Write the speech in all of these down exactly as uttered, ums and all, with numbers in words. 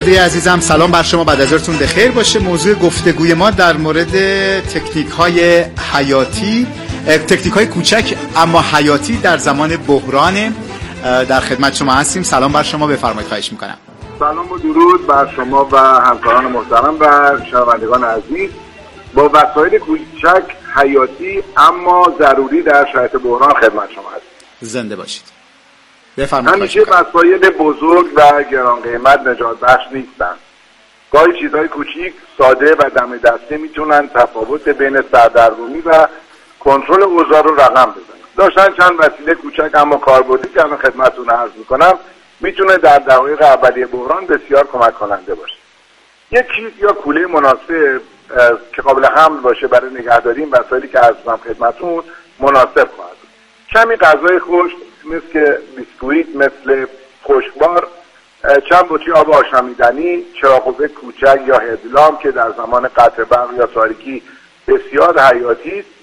آبادی عزیزم، سلام بر شما، بعد از ظهرتون بخیر باشه. موضوع گفتگوی ما در مورد تکنیک‌های حیاتی، تکنیک‌های کوچک اما حیاتی در زمان بحران. در خدمت شما هستیم. سلام بر شما، بفرمایید. خواهش می‌کنم. سلام و درود بر شما و همکاران محترم و شنوندگان عزیز. با وسایل کوچک حیاتی اما ضروری در شرایط بحران خدمت شما هستیم. زنده باشید. بفرمایید. همیشه وسایل بزرگ و گران قیمت نجات بخش نیستن. گاهی چیزهای کوچیک، ساده و دم دسته میتونن تفاوت بین سردرگمی و کنترل اوضاع رو رقم بزنن. داشتن چند وسیله کوچک اما کاربردی که الان خدمتتون عرض میکنم میتونه در دقایق اولیه بحران بسیار کمک کننده باشه. یک کیف یا کوله مناسب که قابل حمل باشه برای نگهداری این وسایلی که عرضم خدمتتون مناسب خواهد. کمی غذای خشک مثل بیسکویت، مثل خشکبار، چند بطری آب آشامیدنی، چراغ کوچک یا هدلامپ که در زمان قطع برق یا تاریکی بسیار حیاتی است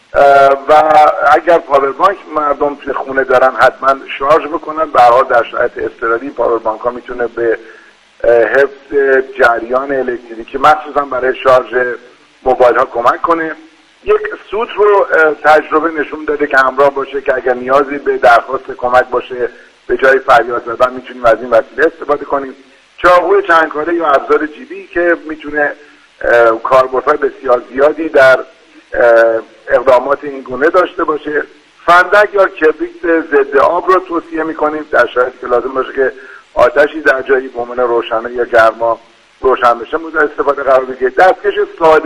و اگر پاوربانک مردم توی خونه دارن حتما شارژ بکنن. به هر حال در شرایط اضطراری پاوربانک ها میتونه به حفظ جریان الکتریکی مخصوصا برای شارژ موبایل ها کمک کنه. یک سوت رو تجربه نشون داده که همراه باشه که اگر نیازی به درخواست کمک باشه به جای فریاد زدن میتونیم از این وسیله استفاده کنیم. چاقوی چندکاره یا ابزار جیبی که میتونه کاربردهای بسیار زیادی در اقدامات این گونه داشته باشه. فندک یا کبریت ضد آب رو توصیه میکنیم در شرایطی که لازم باشه که آتشی در جایی به عنوان روشنه یا گرما روشن بشه مورد استفاده قرار بگیره. دستکش ساده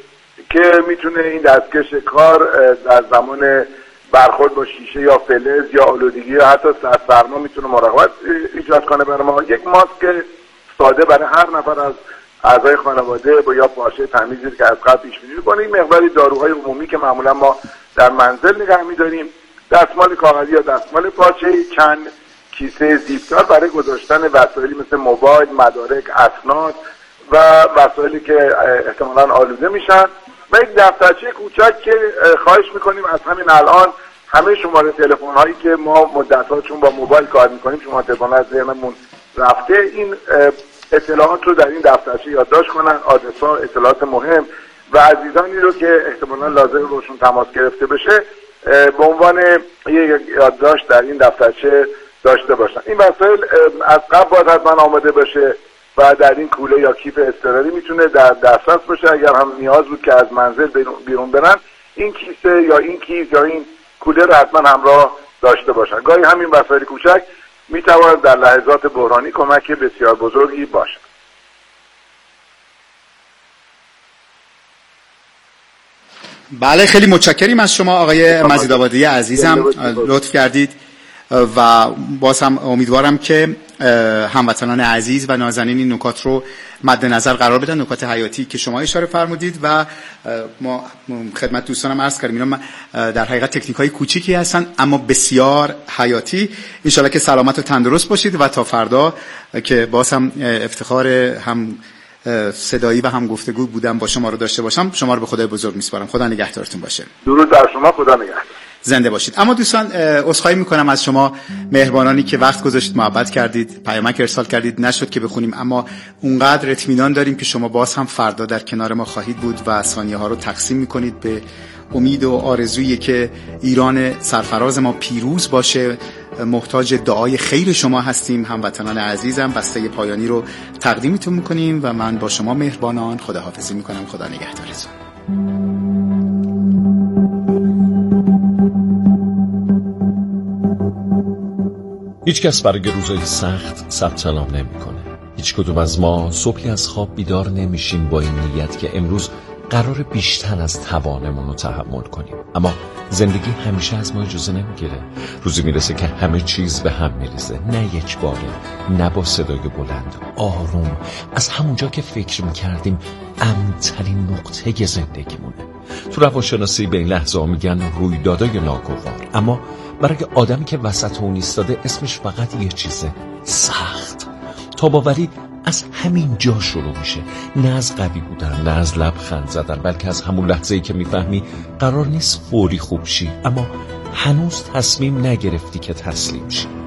که میتونه این دستکش کار در زمان برخورد با شیشه یا فلز یا آلودگی یا حتی سرما میتونه مراقبت ایجاد کنه برای ما. یک ماسک ساده برای هر نفر از اعضای خانواده با یا پارچه تمیزی که از قبل پیش بینی کنیم. مقداری داروهای عمومی که معمولا ما در منزل نگه می‌داریم، دستمال کاغذی یا دستمال پارچه‌ای، چند کیسه زیپدار برای گذاشتن وسایلی مثل موبایل، مدارک، اسناد و وسایلی که احتمالاً آلوده میشن و یک دفترچه کوچک که خواهش می‌کنیم از همین الان همه شماره تلفن‌هایی که ما مدت‌ها چون با موبایل کار می‌کنیم شماره تلفن‌ها از ذهنمون رفته، این اطلاعات رو در این دفترچه یادداشت کنن، آدرس‌ها، اطلاعات مهم و عزیزانی رو که احتمالاً لازم روشون تماس گرفته بشه به عنوان یک یادداشت در این دفترچه داشته باشن. این وسایل از قبل باید حتما آماده باشه و در این کوله یا کیف اضطراری میتونه در دسترس باشه. اگر هم نیاز بود که از منزل بیرون برن این کیسه یا این کیف یا این کوله رو حتما همراه داشته باشن. گاهی همین وسایل کوچک میتواند در لحظات بحرانی کمک بسیار بزرگی باشد. بله، خیلی متشکریم از شما آقای مجیدآبادی عزیزم، لطف کردید و باز هم امیدوارم که هموطنان عزیز و نازنین این نکات رو مد نظر قرار بدن، نکات حیاتی که شما اشاره فرمودید و ما خدمت دوستانم عرض کردیم اینا در حقیقت تکنیک‌های کوچیکی هستن اما بسیار حیاتی. ان شاءالله که سلامت و تندرست باشید و تا فردا که باز هم افتخار هم صدایی و هم گفتگو بودم با شما رو داشته باشم. شما رو به خدای بزرگ میسپارم. خدا نگهدارتون باشه. درود بر شما. خدا نگهدار. زنده باشید. اما دوستان عذرخواهی میکنم از شما مهربانانی که وقت گذاشتید، محبت کردید، پیامک ارسال کردید، نشد که بخونیم، اما اونقدر اطمینان داریم که شما باز هم فردا در کنار ما خواهید بود و ثانیه ها رو تقسیم میکنید به امید و آرزویی که ایران سرفراز ما پیروز باشه. محتاج دعای خیر شما هستیم. هموطنان عزیزم بسته پایانی رو تقدیمتون میکنیم و من با شما مهربانان خداحافظی میکنم. خدا نگهدارتون. هیچ کس برای روزهای سخت ثبت سلام نمی کنه. هیچ کدوم از ما صبحی از خواب بیدار نمیشیم با این نیت که امروز قرار بیشتر از توانمون رو تحمل کنیم. اما زندگی همیشه از ما اجازه نمیگیره. روزی میرسه که همه چیز به هم میریزه، نه یک باره، نه با صدای بلند، آروم، از همونجا که فکر میکردیم امن‌ترین نقطه زندگیمونه. تو روانشناسی به این لحظه ها میگن رویدادای ناگوار، اما برای آدمی که وسط اون ایستاده اسمش فقط یه چیزه: سخت. تاباوری از همین جا شروع میشه، نه از قوی بودن، نه از لبخند زدن، بلکه از همون لحظه‌ای که میفهمی قرار نیست فوری خوب شی، اما هنوز تصمیم نگرفتی که تسلیم شی.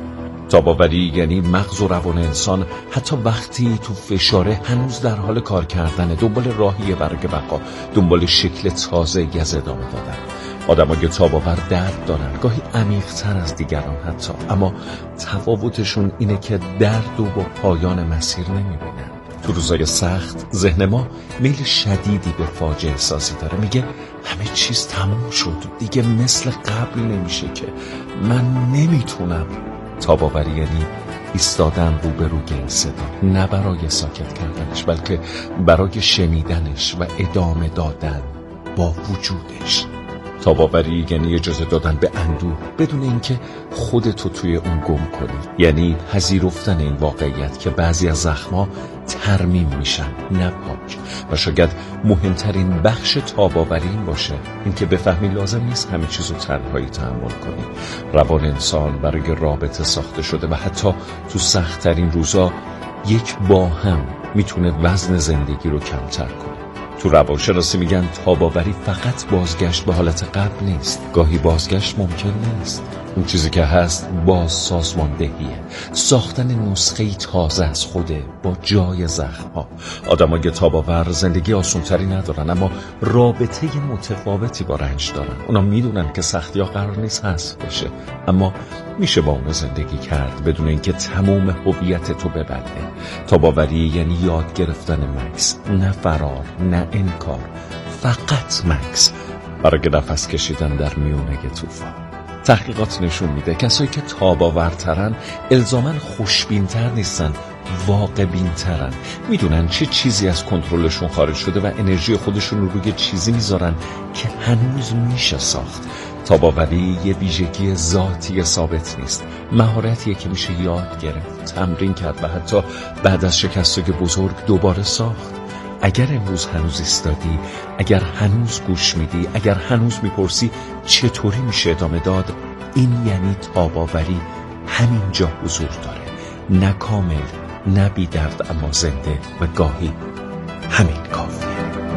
تاب‌آوری یعنی مغز و روان انسان حتی وقتی تو فشاره هنوز در حال کار کردن، دنبال راهی برای بقا، دنبال شکل تازه از ادامه دادن. آدمای تاب‌آور درد دارن، گاهی عمیق‌تر از دیگران حتی، اما تفاوتشون اینه که درد و با پایان مسیر نمیبینن. تو روزای سخت ذهن ما میل شدیدی به فاجعه سازی داره، میگه همه چیز تموم شد، دیگه مثل قبل نمیشه، که من نمیتونم. تاب‌آوری یعنی ایستادن روبروی این صدا، نه برای ساکت کردنش، بلکه برای شنیدنش و ادامه دادن با وجودش. تاب‌آوری یعنی اجازه دادن به اندوه بدون اینکه خودتو توی اون گم کنی، یعنی پذیرفتن این واقعیت که بعضی از زخما ترمیم میشن، نه پاک. و شاید مهمترین بخش تاب‌آوری این باشه، اینکه بفهمی لازم نیست همه چیزو تنهایی تحمل کنی. روان انسان برای رابطه ساخته شده و حتی تو سخت‌ترین روزا یک با هم میتونه وزن زندگی رو کمتر کنه. تو روانشناسی میگن تاب‌آوری فقط بازگشت به حالت قبل نیست. گاهی بازگشت ممکن نیست. اون چیزی که هست باز سازماندهیه، ساختن نسخه‌ای تازه از خوده با جای زخم‌ها. آدمای تاب‌آور زندگی آسونتری ندارن، اما رابطه متفاوتی با رنج دارن. اونا میدونن که سختی‌ها قرار نیست حذف بشه، اما میشه با اون زندگی کرد بدون اینکه تمام هویت تو ببره. تاب‌آوری یعنی یاد گرفتن مکس، نه فرار، نه انکار، فقط مکس برای نفس کشیدن در میونه طوفان. تحقیقات نشون میده کسایی که تاب‌آورترن الزاماً خوشبین‌تر نیستن، واقع‌بین‌ترن. میدونن چه چیزی از کنترلشون خارج شده و انرژی خودشون رو روی چیزی میذارن که هنوز میشه ساخت. تاب‌آوری یه ویژگی ذاتی ثابت نیست، مهارتیه که میشه یاد گرفت، تمرین کرد و حتی بعد از شکست‌های بزرگ دوباره ساخت. اگر امروز هنوز ایستادی، اگر هنوز گوش میدی، اگر هنوز میپرسی چطوری میشه ادامه داد، این یعنی تاب‌آوری همینجا حضور داره، نه کامل، نه بی درد، اما زنده، و گاهی همین کافیه.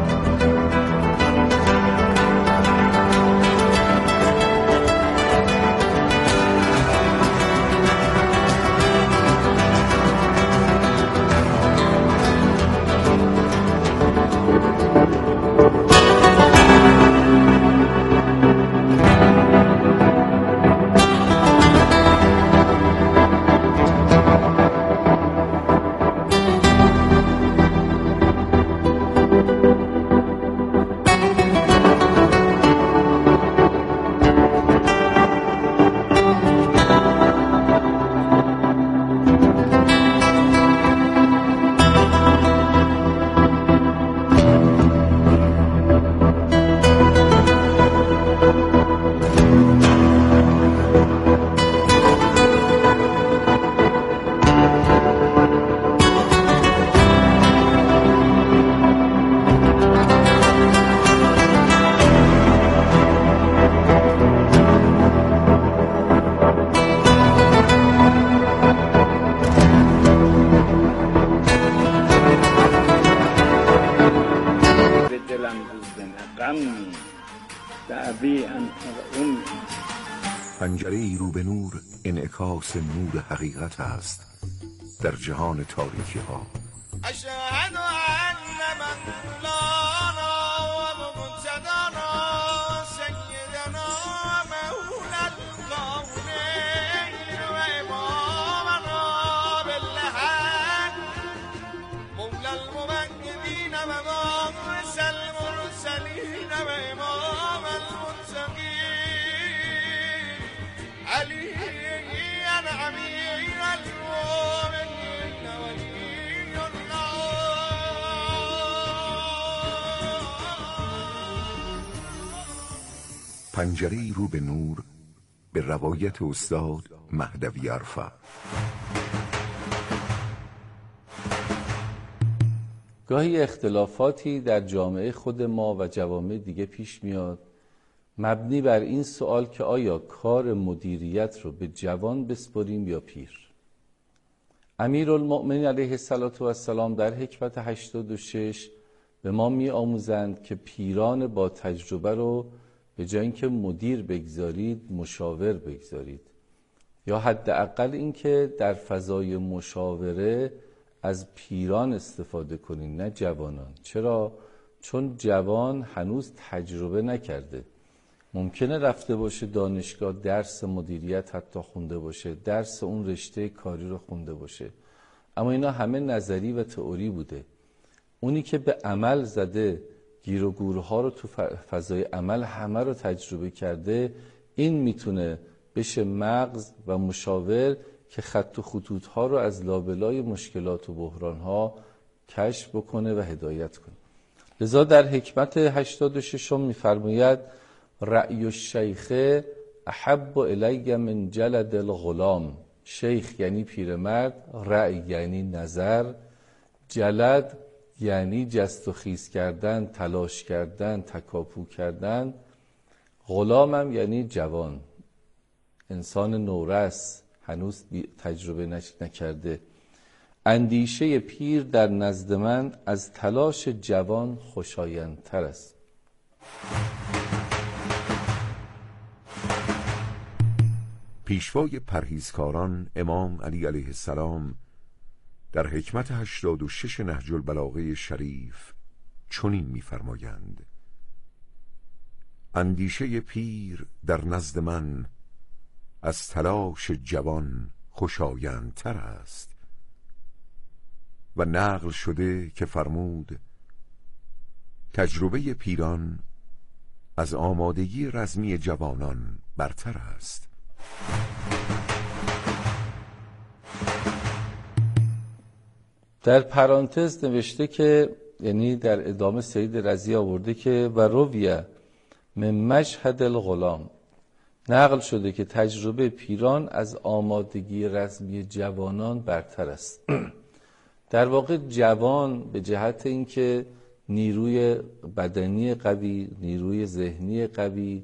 پنجره‌ای رو به نور انعکاس نور حقیقت است در جهان تاریکی ها. اشهد ان مولانا و منتدانا سیدنا مولا الکونین و امامنا بالحق مولا الممجدین و مبعوث المرسلین و امام المتقین علی امیر المؤمنین ولی الله. پنجره‌ای رو به نور، به روایت استاد مهدوی عرفه. گاهی اختلافاتی در جامعه خود ما و جوامع دیگه پیش میاد مبنی بر این سوال که آیا کار مدیریت رو به جوان بسپاریم یا پیر. امیرالمؤمنین علیه السلام در حکمت هشتاد و شش به ما می آموزند که پیران با تجربه رو به جای اینکه مدیر بگذارید مشاور بگذارید، یا حداقل این که در فضای مشاوره از پیران استفاده کنین نه جوانان. چرا؟ چون جوان هنوز تجربه نکرده. ممکنه رفته باشه دانشگاه، درس مدیریت حتی خونده باشه، درس اون رشته کاری رو خونده باشه، اما اینا همه نظری و تئوری بوده. اونی که به عمل زده، گیر و گورها رو تو فضای عمل همه رو تجربه کرده، این میتونه بشه مغز و مشاور که خط و خطوط ها رو از لابلای مشکلات و بحران ها کشف بکنه و هدایت کنه. لذا در حکمت هشتاد و شش میفرماید رأی الشیخ احب الی من جلد الغلام. شیخ یعنی پیرمرد، رأی یعنی نظر، جلد یعنی جست و خیز کردن، تلاش کردن، تکاپو کردن، غلام هم یعنی جوان، انسان نورس، هنوز تجربه نکرده. اندیشه پیر در نزد من از تلاش جوان خوشایندتر است. پیشوای پرهیزکاران امام علی علیه السلام در حکمت هشتاد و شش نهج البلاغه شریف چنین می‌فرمایند: اندیشه پیر در نزد من از تلاش جوان خوشایندتر است. و نقل شده که فرمود تجربه پیران از آمادگی رزمی جوانان برتر است. در پرانتز نوشته که، یعنی در ادامه سید رضی آورده که و رویه من مشهد الغلام، نقل شده که تجربه پیران از آمادگی رزمی جوانان برتر است. در واقع جوان به جهت اینکه نیروی بدنی قوی، نیروی ذهنی قوی،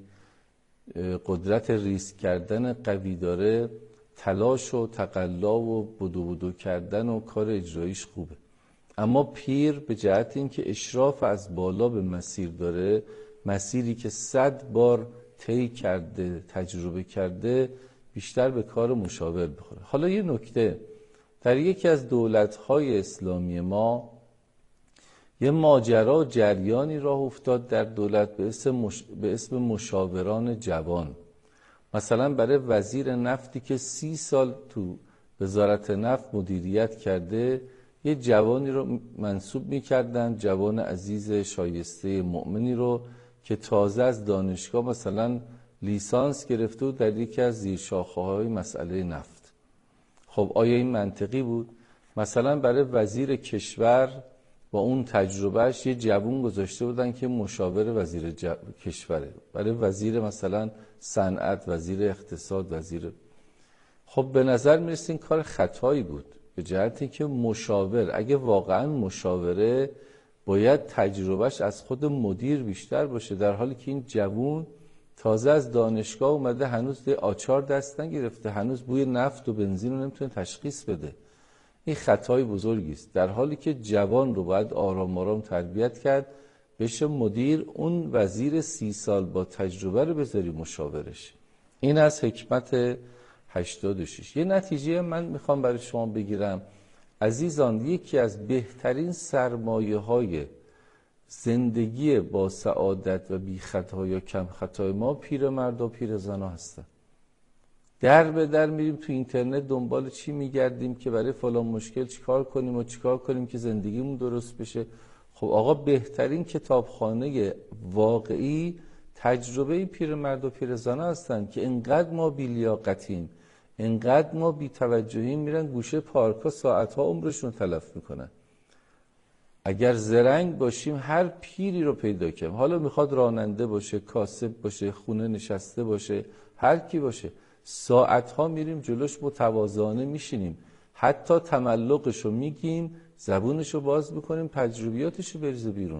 قدرت ریسک کردن قوی داره، تلاش و تقلا و بدو بدو کردن و کار اجراییش خوبه. اما پیر به جهت اینکه اشراف از بالا به مسیر داره، مسیری که صد بار طی کرده، تجربه کرده، بیشتر به کار مشاور بخوره. حالا یه نکته، در یکی از دولت‌های اسلامی ما یه ماجرا جریانی راه افتاد در دولت به اسم, مش... به اسم مشاوران جوان. مثلا برای وزیر نفتی که سی سال تو وزارت نفت مدیریت کرده، یه جوانی رو منصوب می‌کردن، جوان عزیز شایسته مؤمنی رو که تازه از دانشگاه مثلا لیسانس گرفته و در یکی از زیرشاخه‌های مسئله نفت. خب آیا این منطقی بود؟ مثلا برای وزیر کشور با اون تجربهش یه جوان گذاشته بودن که مشاور وزیر ج... کشوره. برای وزیر مثلا صنعت، وزیر اقتصاد، وزیر، خب به نظر میرسه این کار خطایی بود، به جهتی که مشاور اگه واقعا مشاوره باید تجربهش از خود مدیر بیشتر باشه، در حالی که این جوان تازه از دانشگاه اومده، هنوز آچار دست نگرفته، هنوز بوی نفت و بنزین رو نمیتونه تشخیص بده. این خطای بزرگی است، در حالی که جوان رو باید آرام آرام تربیت کرد بشه مدیر، اون وزیر سی سال با تجربه رو بذاری مشاورش. این از حکمت هشتاد و شش. یه نتیجه من میخوام برای شما بگیرم عزیزان، یکی از بهترین سرمایه های زندگی با سعادت و بی خطا یا کم خطای ما پیر مرد و پیر زنا هستن. در به در میریم تو اینترنت دنبال چی میگردیم که برای فلان مشکل چیکار کنیم و چیکار کنیم که زندگیمون درست بشه. خب آقا بهترین کتابخانه واقعی تجربه پیر مرد و پیر زنا هستن که انقدر ما بی‌لیاقتیم، انقدر ما بی توجهیم، میرن گوشه پارکا ساعتها عمرشون تلف میکنن. اگر زرنگ باشیم هر پیری رو پیدا کنیم، حالا میخواد راننده باشه، کاسب باشه، خونه نشسته باشه، هر کی باشه، ساعتها میریم جلوش متواضعانه میشینیم، حتی تملقشو میگیم، زبونشو باز میکنیم، تجربیاتشو بریزه بیرون.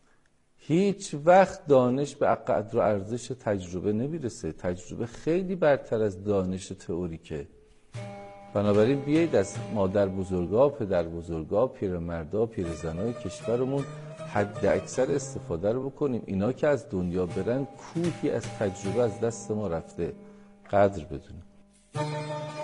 هیچ وقت دانش به قدر و ارزش تجربه نمیرسه. تجربه خیلی برتر از دانش تئوریکه. بنابراین بیایید از مادر بزرگا، پدر بزرگا، پیرمردا، پیرزنای کشورمون حد اکثر استفاده رو بکنیم. اینا که از دنیا برن کوهی از تجربه از دست ما رفته، قدر بدونیم.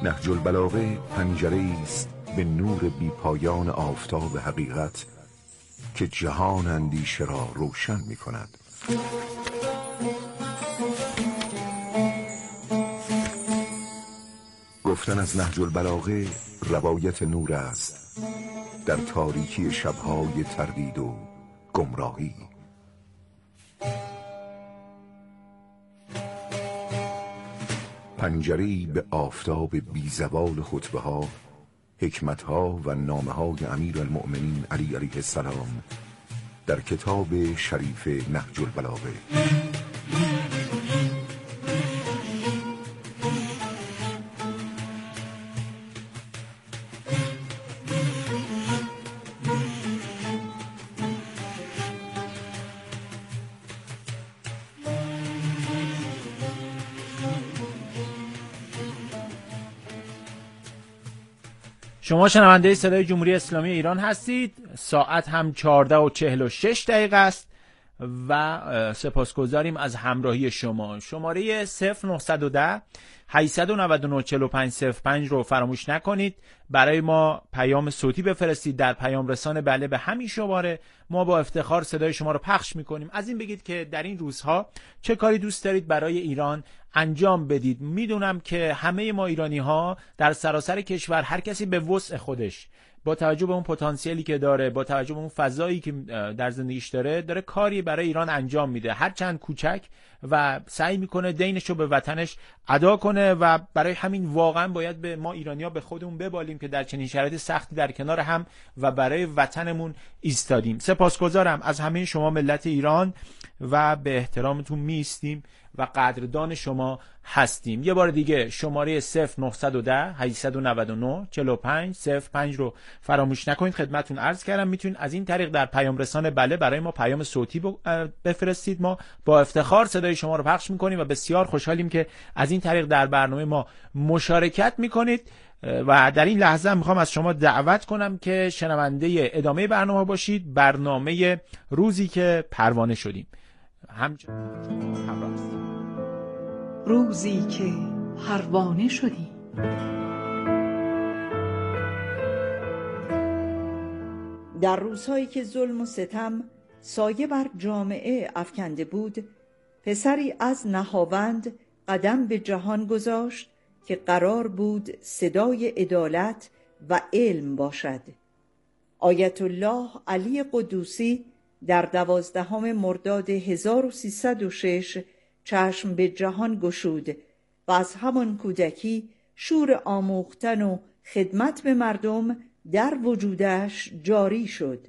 نهج البلاغه پنجره‌ای است به نور بی پایان آفتاب حقیقت که جهان اندیشه را روشن می کند. گفتن از نهج البلاغه روایت نور است در تاریکی شبهای تردید و گمراهی. پنجره‌ای به آفتاب بی زوال خطبه ها، حکمت ها و نامه های امیر المؤمنین علی علیه السلام در کتاب شریف نهج البلاغه. شما شنونده صدای جمهوری اسلامی ایران هستید. ساعت هم چهارده و چهل و شش دقیقه است و سپاسگزاریم از همراهی شما. شماره صفر نه یک صفر هشت نه نه چهار پنج صفر پنج رو فراموش نکنید. برای ما پیام صوتی بفرستید در پیام رسان بله به همین شماره. ما با افتخار صدای شما رو پخش میکنیم. از این بگید که در این روزها چه کاری دوست دارید برای ایران انجام بدید. میدونم که همه ما ایرانی ها در سراسر کشور هر کسی به وسع خودش با توجه به اون پتانسیلی که داره، با توجه به اون فضایی که در زندگیش داره، داره کاری برای ایران انجام میده، هر چند کوچک، و سعی میکنه دینشو به وطنش ادا کنه و برای همین واقعا باید به ما ایرانی‌ها به خودمون ببالیم که در چنین شرایط سختی در کنار هم و برای وطنمون ایستادیم. سپاسگزارم از همه شما ملت ایران و به احترامتون میایستیم و قدردان شما هستیم. یه بار دیگه شماره صفر نه یک صفر هشت نه نه چهار پنج صفر پنج رو فراموش نکنید. خدمتتون عرض کردم میتونید از این طریق در پیام رسان بله برای ما پیام صوتی بفرستید. ما با افتخار صدای شما رو پخش میکنیم و بسیار خوشحالیم که از این طریق در برنامه ما مشارکت میکنید. و در این لحظه میخوام از شما دعوت کنم که شنونده ادامه برنامه باشید، برنامه روزی که پروانه شدیم. همچنین همراه هستیم. روزی که پروانه شدیم. در روزهایی که ظلم و ستم سایه بر جامعه افکنده بود، پسری از نهاوند قدم به جهان گذاشت که قرار بود صدای عدالت و علم باشد. آیت الله علی قدوسی در دوازدهم مرداد هزار و سیصد و شش چشم به جهان گشود و از همان کودکی شور آموختن و خدمت به مردم در وجودش جاری شد.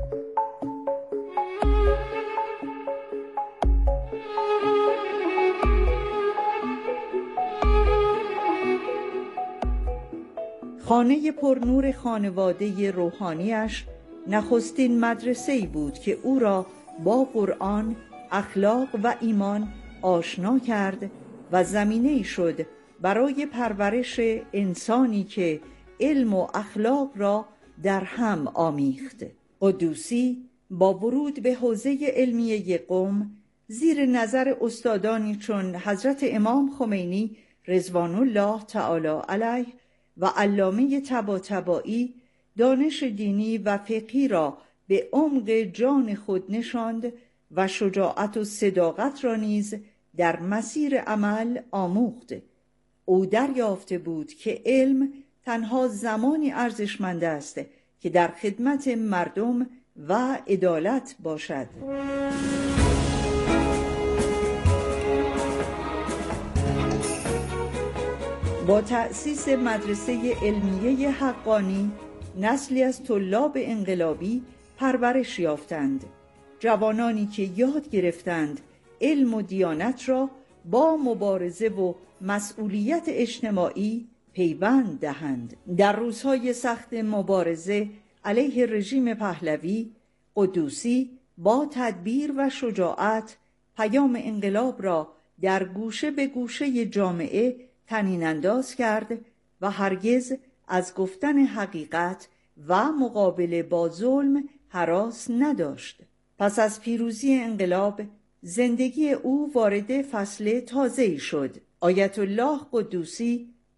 خانه پرنور خانواده روحانیش نخستین مدرسه‌ای بود که او را با قرآن، اخلاق و ایمان آشنا کرد و زمینه‌ای شد برای پرورش انسانی که علم و اخلاق را در هم آمیخت. قدوسی با ورود به حوزه علمیه قم زیر نظر استادانی چون حضرت امام خمینی رضوان الله تعالی علیه و علامه طباطبایی دانش دینی و فقهی را به عمق جان خود نشاند و شجاعت و صداقت را نیز در مسیر عمل آموخت. او دریافته بود که علم تنها زمانی ارزشمند است که در خدمت مردم و عدالت باشد. با تأسیس مدرسه علمیه حقانی نسلی از طلاب انقلابی پرورش یافتند، جوانانی که یاد گرفتند علم و دیانت را با مبارزه و مسئولیت اجتماعی پیوند دهند. در روزهای سخت مبارزه علیه رژیم پهلوی، قدوسی با تدبیر و شجاعت پیام انقلاب را در گوشه به گوشه جامعه طنین انداز کرد و هرگز از گفتن حقیقت و مقابله با ظلم هراس نداشت. پس از پیروزی انقلاب زندگی او وارد فصل تازه‌ای شد. آیت الله قدوسی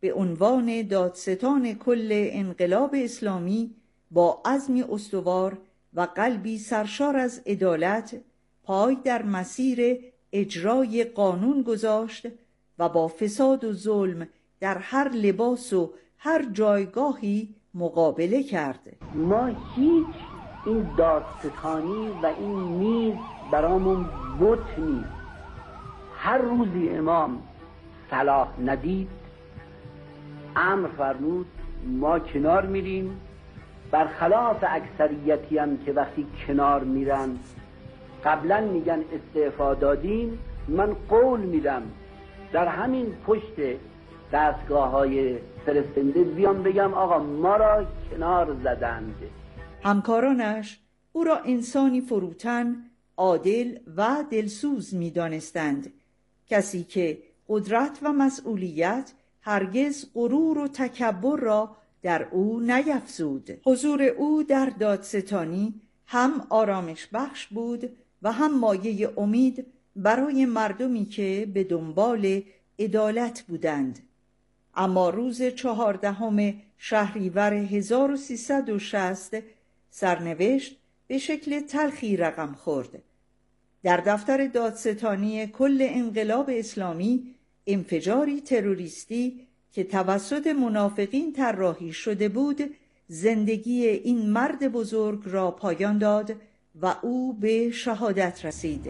به عنوان دادستان کل انقلاب اسلامی با عزمی استوار و قلبی سرشار از عدالت پای در مسیر اجرای قانون گذاشت و با فساد و ظلم در هر لباس و هر جایگاهی مقابله کرد. ما هیچ این دادستانی و این میز برامون بت نیست. هر روزی امام صلاح ندید امر فرمود ما کنار میریم، برخلاف اکثریتی هم که وقتی کنار میرن قبلا میگن استعفا دادیم، من قول میدم در همین پشت دستگاه های فرستنده بیام بگم آقا ما را کنار زدند. همکارانش او را انسانی فروتن، عادل و دلسوز می دانستند، کسی که قدرت و مسئولیت هرگز غرور و تکبر را در او نیفزود. حضور او در دادستانی هم آرامش بخش بود و هم مایه امید برای مردمی که به دنبال عدالت بودند. اما روز چهاردهم شهریور هزار و سیصد و شصت سرنوشت به شکل تلخی رقم خورد. در دفتر دادستانی کل انقلاب اسلامی انفجاری تروریستی که توسط منافقین طراحی شده بود زندگی این مرد بزرگ را پایان داد و او به شهادت رسید.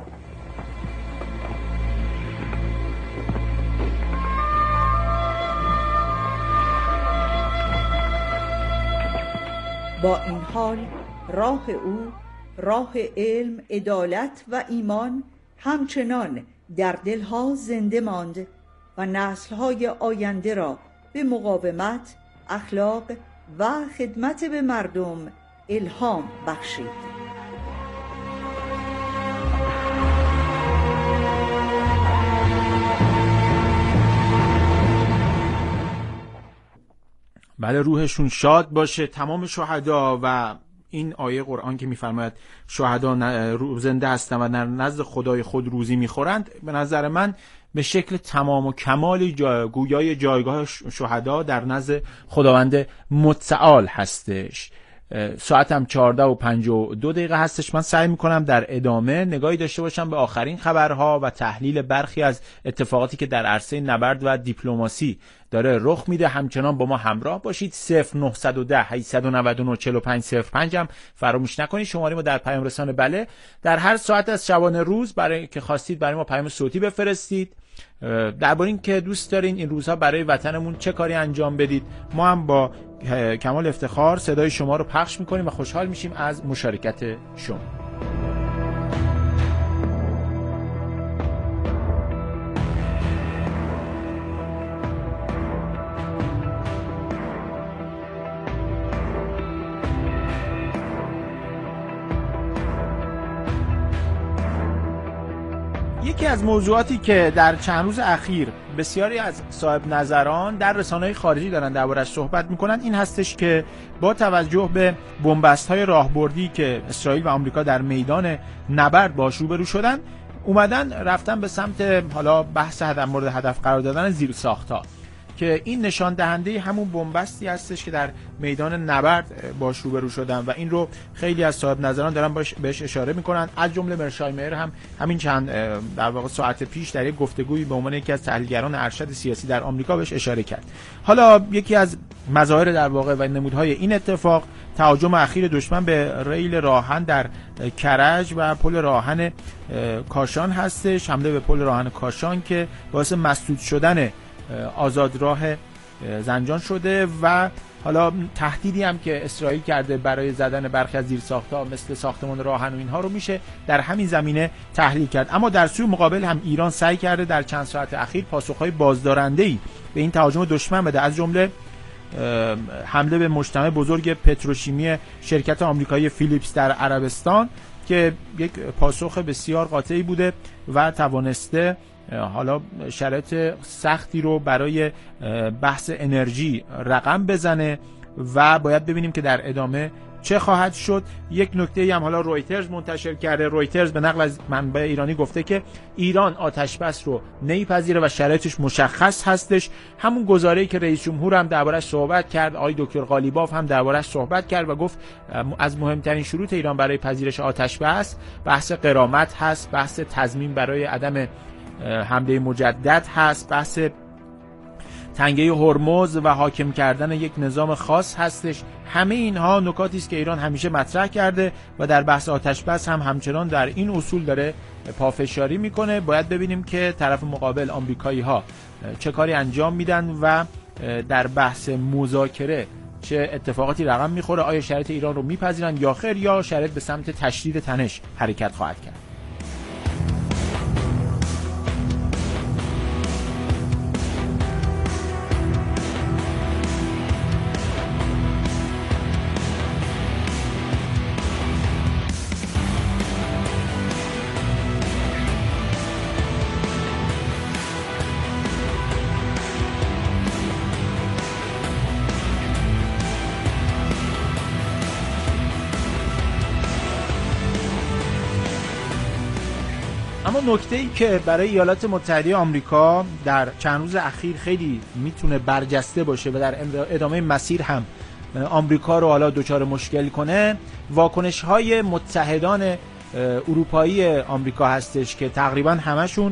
با این حال راه او، راه علم، عدالت و ایمان همچنان در دلها زنده ماند و نسل‌های آینده را به مقاومت، اخلاق و خدمت به مردم الهام بخشید. بله، روحشون شاد باشه تمام شهدا. و این آیه قرآن که میفرماید شهدا زنده هستند و در نزد خدای خود روزی میخورند، به نظر من به شکل تمام و کمالی جا... گویای جایگاه شهدا در نزد خداوند متعال هستش. ساعتم چهارده و پنجاه و دو دقیقه هستش. من سعی میکنم در ادامه نگاهی داشته باشم به آخرین خبرها و تحلیل برخی از اتفاقاتی که در عرصه نبرد و دیپلماسی داره رخ میده. همچنان با ما همراه باشید. صفر نه یک صفر هشت نه نه چهار پنج صفر پنج هم فراموش نکنید. شماره ما در پیام رسان بله در هر ساعت از شبانه روز برای که خواستید برای ما پیام صوتی بفرستید درباره این که دوست دارین این روزها برای وطنمون چه کاری انجام بدید. ما هم با کمال افتخار صدای شما رو پخش میکنیم و خوشحال میشیم از مشارکت شما. یکی از موضوعاتی که در چند روز اخیر بسیاری از صاحب نظران در رسانه‌های خارجی دارن درباره‌اش صحبت میکنن این هستش که با توجه به بنبست‌های راهبردی که اسرائیل و آمریکا در میدان نبرد باش روبرو شدن، اومدن رفتن به سمت حالا بحث هدف مورد هدف قرار دادن زیرساخت‌ها که این نشان دهنده همون بنبستی هستش که در میدان نبرد باش روبرو شدن و این رو خیلی از صاحب نظران دارن باش بهش اشاره میکنن. از جمله مرشایمر هم همین چند در واقع ساعت پیش در یک گفتگویی به عنوان یکی از تحلیلگران ارشد سیاسی در آمریکا بهش اشاره کرد. حالا یکی از مظاهر در واقع و نمودهای این اتفاق تهاجم اخیر دشمن به ریل راهن در کرج و پل راهن کاشان هستش. حمله به پل راهن کاشان که باعث مسدود شدن آزاد راه زنجان شده و حالا تهدیدی هم که اسرائیل کرده برای زدن برخی از زیرساخت‌ها مثل ساختمان راهن و اینها رو میشه در همین زمینه تحلیل کرد. اما در سوی مقابل هم ایران سعی کرده در چند ساعت اخیر پاسخ‌های بازدارنده‌ای به این تهاجم دشمن بده، از جمله حمله به مجتمع بزرگ پتروشیمی شرکت آمریکایی فیلیپس در عربستان که یک پاسخ بسیار قاطعی بوده و توانسته حالا شرایط سختی رو برای بحث انرژی رقم بزنه و باید ببینیم که در ادامه چه خواهد شد. یک نکته هم حالا رویترز منتشر کرده. رویترز به نقل از منبع ایرانی گفته که ایران آتش بس رو نمیپذیره و شرایطش مشخص هستش. همون گزاره‌ای که رئیس جمهور هم دربارش صحبت کرد، آقای دکتر قالیباف هم دربارش صحبت کرد و گفت از مهمترین شروط ایران برای پذیرش آتش بس بحث غرامت هست، بحث تضمین برای عدم حمله مجدد هست، بحث تنگه هرمز و حاکم کردن یک نظام خاص هستش. همه اینها نکاتی است که ایران همیشه مطرح کرده و در بحث آتش بس هم همچنان در این اصول داره پافشاری میکنه. باید ببینیم که طرف مقابل آمریکایی ها چه کاری انجام میدن و در بحث مذاکره چه اتفاقاتی رقم میخوره. آیا شرایط ایران رو میپذیرن یا خیر، یا شرایط به سمت تشدید تنش حرکت خواهد کرد. اما نکته‌ای که برای ایالات متحده آمریکا در چند روز اخیر خیلی میتونه برجسته باشه و در ادامه مسیر هم آمریکا رو حالا دچار مشکل کنه، واکنش‌های متحدان اروپایی آمریکا هستش که تقریبا همشون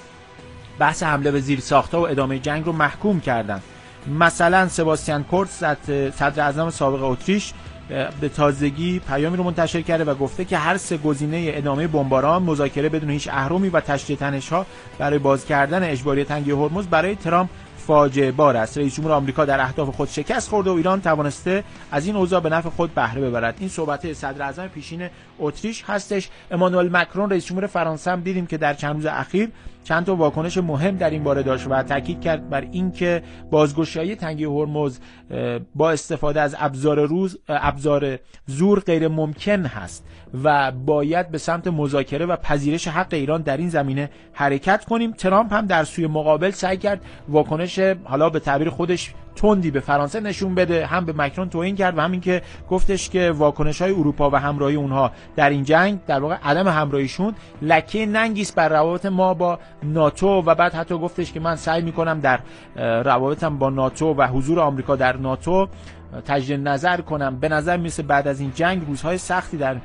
بحث حمله به زیرساخت‌ها و ادامه جنگ رو محکوم کردن. مثلا سباستیان کورتز صدر اعظم سابق اتریش به تازگی پیامی رو منتشر کرده و گفته که هر سه گزینه ادامه بمباران، مذاکره بدون هیچ اهرمی و تشدید تنش‌ها برای باز کردن اجباری تنگه هرمز برای ترامپ فاجعه بار است. رئیس جمهور آمریکا در اهداف خود شکست خورده و ایران توانسته از این اوضاع به نفع خود بهره ببرد. این صحبت صدر اعظم پیشین اتریش هستش. امانوئل مکرون رئیس جمهور فرانسه هم دیدیم که در چند روز اخیر چند تا واکنش مهم در این باره داشت و تاکید کرد بر اینکه بازگشایی تنگه هرمز با استفاده از ابزار روز ابزار زور غیر ممکن هست و باید به سمت مذاکره و پذیرش حق ایران در این زمینه حرکت کنیم. ترامپ هم در سوی مقابل سعی کرد واکنش حالا به تعبیر خودش تندی به فرانسه نشون بده، هم به مکرون توهین کرد و همین که گفتش که واکنش‌های اروپا و همراهی اونها در این جنگ، در واقع عدم همراهیشون، لکه ننگی است بر روابط ما با ناتو و بعد حتی گفتش که من سعی می‌کنم در روابطم با ناتو و حضور آمریکا در ناتو تجدید نظر کنم. به نظر میرسه بعد از این جنگ روزهای سختی در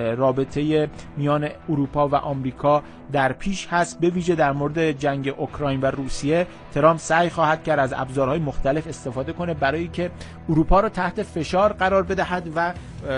رابطه میان اروپا و آمریکا در پیش هست، به ویژه در مورد جنگ اوکراین و روسیه. ترامپ سعی خواهد کرد از ابزارهای مختلف استفاده کنه برای که اروپا رو تحت فشار قرار بدهد و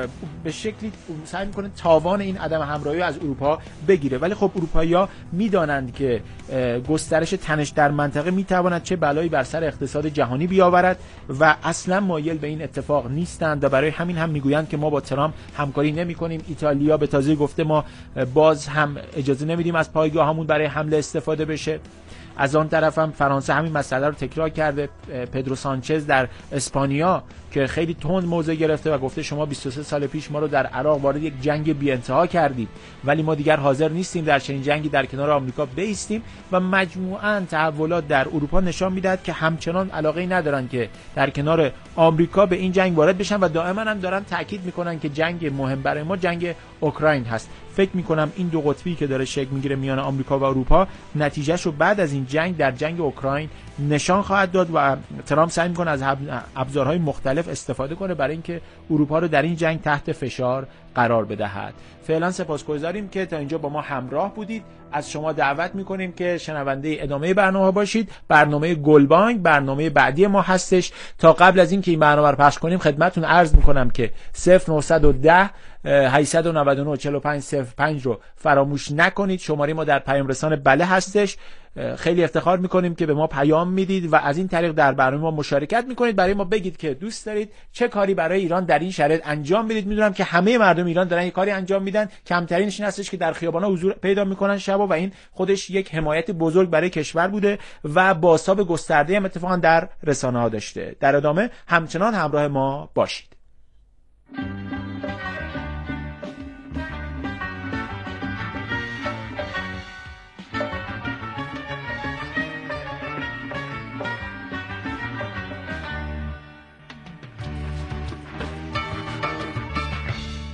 به شکلی سعی میکنه تاوان این عدم همراهی از اروپا بگیره. ولی خب اروپایی‌ها میدانند که گسترش تنش در منطقه میتواند چه بلایی بر سر اقتصاد جهانی بیاورد و اصلا مایل به این اتفاق نیستند و برای همین هم میگویند که ما با ترامپ همکاری نمی‌کنیم. ایتالیا به تازه گفته ما باز هم اجازه نمیدیم از پایگاهامون برای حمله استفاده بشه. از آن طرف هم فرانسه همین مسئله رو تکرار کرده. پدرو سانچز در اسپانیا که خیلی تند موضع گرفته و گفته شما بیست و سه سال پیش ما رو در عراق وارد یک جنگ بی انتها کردید ولی ما دیگر حاضر نیستیم در چنین جنگی در کنار آمریکا بایستیم و مجموعاً تحولات در اروپا نشان میدهد که همچنان علاقه‌ای ندارن که در کنار آمریکا به این جنگ وارد بشن و دائما هم دارن تاکید میکنن که جنگ مهم برای ما جنگ اوکراین هست. فکر میکنم این دو قطبی که داره شکل میگیره میان آمریکا و اروپا نتیجهش رو بعد از این جنگ در جنگ اوکراین نشان خواهد داد و ترامپ سعی میکنه از ابزارهای مختلف استفاده کنه برای اینکه اروپا رو در این جنگ تحت فشار قرار بدهد. فعلا سپاسگزاریم که تا اینجا با ما همراه بودید. از شما دعوت میکنیم که شنونده ادامه برنامه باشید. برنامه گلبانگ برنامه بعدی ما هستش. تا قبل از اینکه این برنامه رو پخش کنیم خدمتتون عرض میکنم که صفر نه یک صفر هشت نه نه چهار پنج صفر پنج رو فراموش نکنید. شماره ما در پیام رسان بله هستش. خیلی افتخار میکنیم که به ما پیام میدید و از این طریق در برنامه ما مشارکت میکنید. برای ما بگید که دوست دارید چه کاری برای ایران در این شرایط انجام بدید. میدونم که همه مردم ایران دارن یک کاری انجام میدن، کمترینش این هستش که در خیابانا حضور پیدا میکنن شبا و این خودش یک حمایت بزرگ برای کشور بوده و بازتاب گسترده هم اتفاقا در رسانه ها داشته. در ادامه همچنان همراه ما باشید.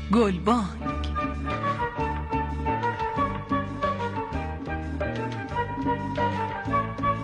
گلبان.